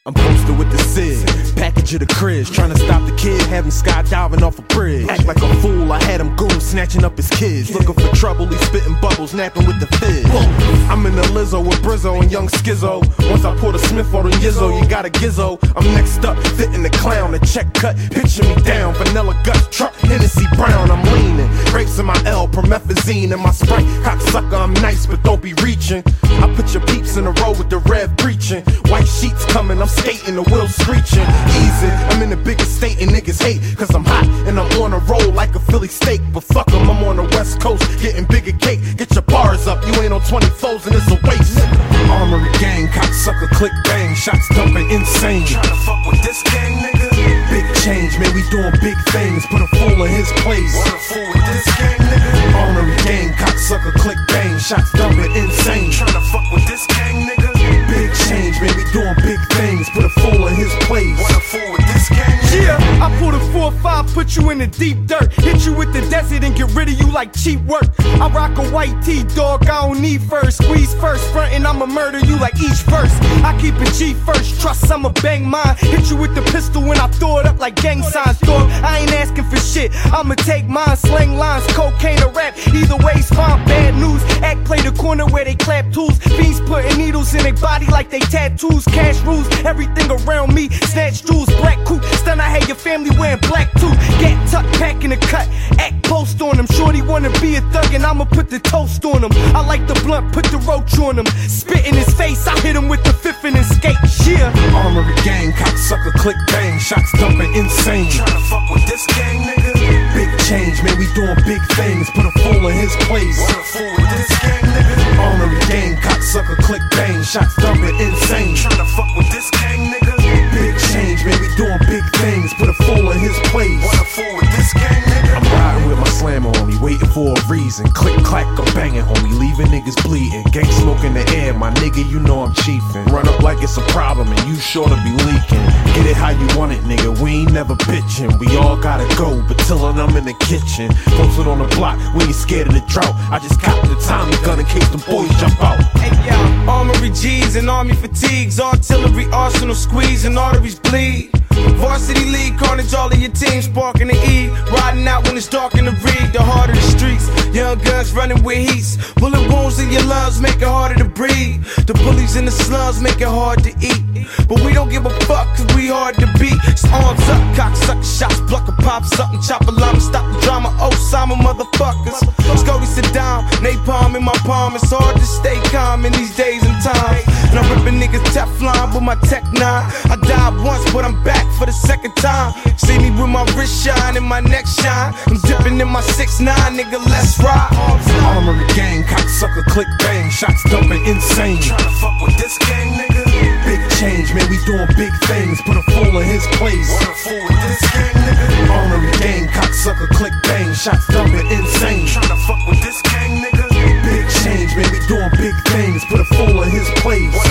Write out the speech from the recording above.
I'm posted with the Sid, package of the cribs, trying to stop the kid having skydiving off a bridge. Act like a fool, I had him goons snatching up his kids. Looking for trouble, he spitting bubbles, napping with the fizz. I'm in the Lizzo with Brizzo and Young Skizzo. Once I pull the Smith or the Yizzo, you got a gizzo. I'm next up, fitting the clown, a check cut, pitching me down. Vanilla guts, truck, Hennessy Brown, I'm leaning. Grapes in my L, promethazine in my Sprite. Cocksucker, I'm nice, but don't be reaching. I put your peeps in a row with the Rev preaching. White sheets coming, I'm skating, the wheels screeching. Easy, I'm in the biggest state and niggas hate, cause I'm hot and I'm on a roll like a Philly steak. But fuck 'em, I'm on the West Coast, getting bigger cake. Get your bars up, you ain't on 24s and it's a waste. Armory gang, cocksucker, click bang, shots dumping insane. Tryna fuck with this gang, nigga. Big change, man, we doing big things. Put a fool in his place. What a fool with this gang, nigga. Armory gang, cocksucker, click bang, shots dumping insane. Tryna fuck with this gang, nigga. Big change, man, we doing big things. Put a fool in his place. What a fool with this gang, nigga. Yeah, I pull the 4-5, put you in the deep dirt. Hit you with the desert and get rid of you like cheap work. I rock a white tee, dog, I don't need first. Squeeze first, front and I'ma murder you like each verse. I keep it G first, trust I'ma bang mine. Hit you with the pistol when I throw it up like gang signs, dog. I ain't asking for shit, I'ma take mine. Slang lines, cocaine or rap, either way's fine. Bad news, act play the corner where they clap tools. Fiends putting needles in their body like they tattoos. Cash rules, everything around me. Snatch jewels, black coupe, stun, I had your family wearing black too. Get tucked, packing the cut, act post on them. Shorty wanna be a thug and I'ma put the toast on him. I like the blunt, put the roach on him. Spit in his face, I hit him with the fifth and escape. Yeah. Armory gang, cocksucker, click bang, shots dumping insane. Tryna fuck with this gang, nigga. Big change, man, we doing big things. Put a fool in his place. What a fool with this gang, nigga. Armory gang, cocksucker, click bang, shots dumping insane. Tryna fuck with this gang, nigga. Big change, man, we doing big things. Put a fool in his place. What a fool with this gang, nigga. I'm riding with my slammer on me, waiting for a reason. Click clack, I'm banging, homie, leaving niggas bleeding. Gang smoke in the air, my nigga, you know I'm chiefin'. Run up like it's a problem and you sure to be leaking. Get it how you want it, nigga, we ain't never bitchin'. We all gotta go, but tillin' I'm in the kitchen. Posted on the block, we ain't scared of the drought. I just copped the Tommy gun in case them boys jump out. Hey yo, Armory G's and army fatigues, artillery, arsenal squeeze and arteries bleed. Varsity league, carnage, all of your teams sparking the E. Riding out when it's dark in the reed, the heart of the streets. Young guns running with heats. Bullet wounds in your lungs make it harder to breathe. The bullies in the slums make it hard to eat. But we don't give a fuck cause we hard to beat. It's arms up, cocksucker shots, pluck a pop something, chop a llama, stop the drama, Osama motherfuckers. Scody sit down, napalm in my palm. It's hard to stay calm in these days and times. And I'm ripping niggas Teflon with my Tech 9. I died once but I'm back for the second time. See me with my wrist shine and my neck shine. I'm dipping in my 6'9", nigga, let's ride. Armory gang, cocksucker, click bang, shots dumping insane. Tryna fuck with this gang, nigga. Big change, man, we doing big things. Put a fool in his place. What a fool with this gang, nigga. Armory gang, cocksucker, click bang, shots dumping insane. Tryna fuck with this gang, nigga. Big change, man, we doing big things. Put a fool in his place. What